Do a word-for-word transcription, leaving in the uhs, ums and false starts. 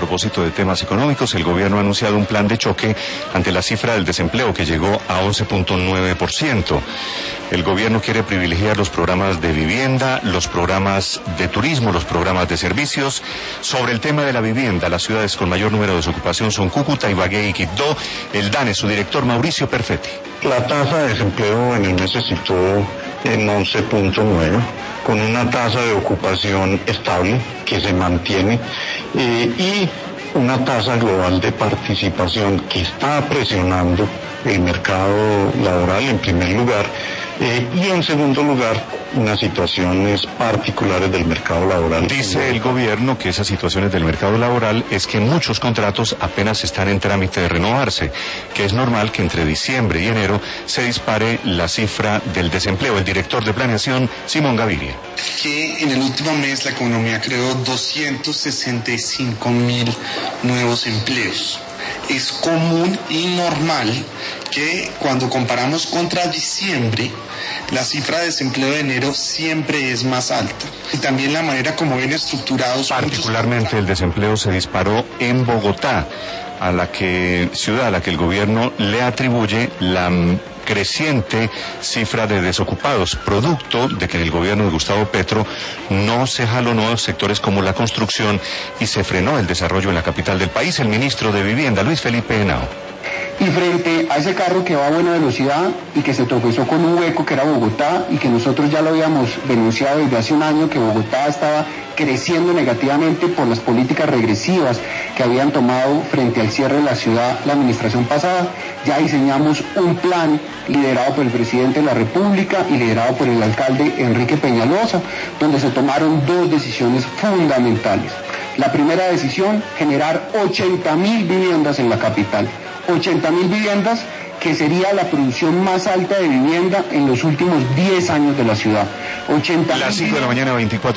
propósito de temas económicos, el gobierno ha anunciado un plan de choque ante la cifra del desempleo que llegó a once punto nueve por ciento. El gobierno quiere privilegiar los programas de vivienda, los programas de turismo, los programas de servicios. Sobre el tema de la vivienda, las ciudades con mayor número de desocupación son Cúcuta, Ibagué y Quibdó. El DANE, su director Mauricio Perfetti. La tasa de desempleo en el mes se situó en once punto nueve, con una tasa de ocupación estable que se mantiene eh, y una tasa global de participación que está presionando el mercado laboral en primer lugar eh, y en segundo lugar unas situaciones particulares del mercado laboral. Dice el gobierno que esas situaciones del mercado laboral es que muchos contratos apenas están en trámite de renovarse, que es normal que entre diciembre y enero se dispare la cifra del desempleo. El director de planeación, Simón Gaviria. Que en el último mes la economía creó doscientos sesenta y cinco mil nuevos empleos. Es común y normal que cuando comparamos contra diciembre, la cifra de desempleo de enero siempre es más alta. Y también la manera como ven estructurados... Particularmente muchos... el desempleo se disparó en Bogotá, a la que, ciudad a la que el gobierno le atribuye la creciente cifra de desocupados, producto de que el gobierno de Gustavo Petro no se jalonó sectores como la construcción y se frenó el desarrollo en la capital del país. El ministro de Vivienda, Luis Felipe Henao. Y frente a ese carro que va a buena velocidad y que se tropezó con un hueco que era Bogotá y que nosotros ya lo habíamos denunciado desde hace un año, que Bogotá estaba creciendo negativamente por las políticas regresivas que habían tomado frente al cierre de la ciudad la administración pasada, ya diseñamos un plan liderado por el presidente de la República y liderado por el alcalde Enrique Peñalosa, donde se tomaron dos decisiones fundamentales. La primera decisión, generar ochenta mil viviendas en la capital. ochenta mil viviendas, que sería la producción más alta de vivienda en los últimos diez años de la ciudad. Las cinco de la mañana, veinticuatro